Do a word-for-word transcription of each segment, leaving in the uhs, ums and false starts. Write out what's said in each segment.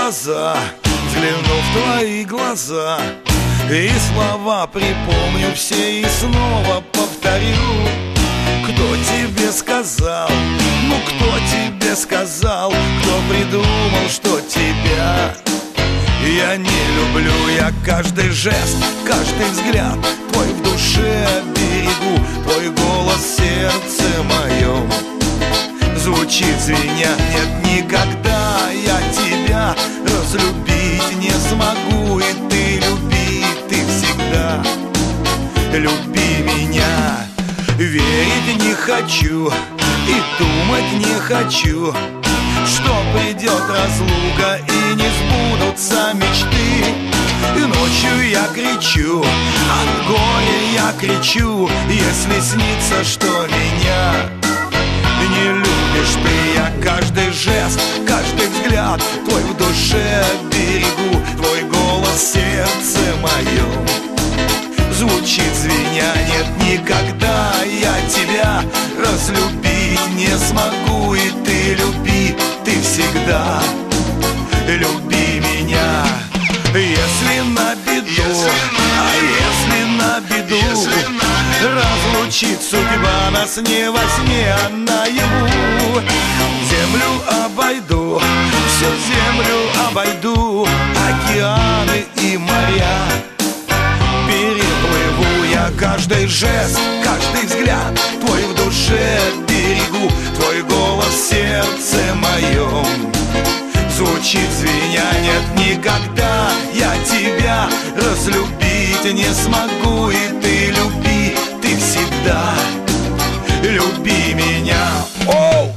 глаза, взгляну в твои глаза, и слова припомню все и снова повторю. Кто тебе сказал, ну кто тебе сказал, кто придумал, что тебя я не люблю? Я каждый жест, каждый взгляд твой в душе берегу, твой голос в сердце моем звучит звеня. Нет, никогда я тебя разлюбить не смогу, и ты люби, ты всегда люби меня. Верить не хочу и думать не хочу, что придет разлука и не сбудутся мечты. И ночью я кричу, от горя я кричу, если снится, что меня не любишь ты. Я каждый жест, каждый взгляд твой в душе берегу, твой голос в сердце моем звучит звеня. Нет, никогда я тебя разлюбить не смогу, и ты люби, ты всегда люби меня. Если на беду, если на, а если на беду, если на... разлучит судьба нас не во сне, а наяву. Землю обойду, всю землю обойду, океаны и моря переплыву. Я каждый жест, каждый взгляд твой в душе берегу, твой голос в сердце моем звучит звеня. Нет, никогда я тебя разлюбить не смогу, и ты люби, ты всегда люби меня. Оу!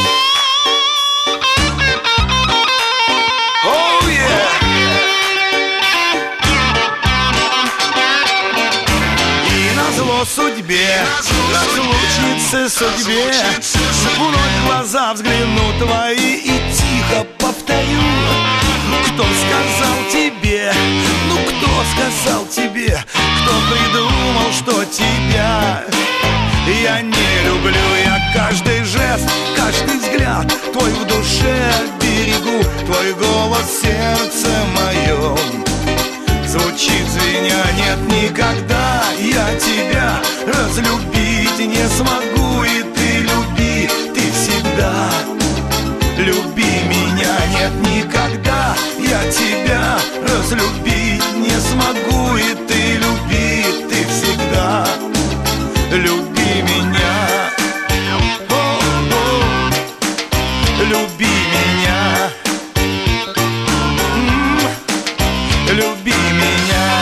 Судьбе, разлучнице судьбе, вновь глаза взгляну твои и тихо повторю. Кто сказал тебе, ну кто сказал тебе, кто придумал, что тебя я не люблю? Я каждый жест, каждый взгляд твой в душе берегу, твой голос в сердце моем звучит звеня. Нет, никогда я тебя разлюбить не смогу, и ты люби, ты всегда люби меня. Нет, никогда я тебя разлюбить не смогу, и ты люби, ты всегда люби меня. О-о, люби меня. Люби меня.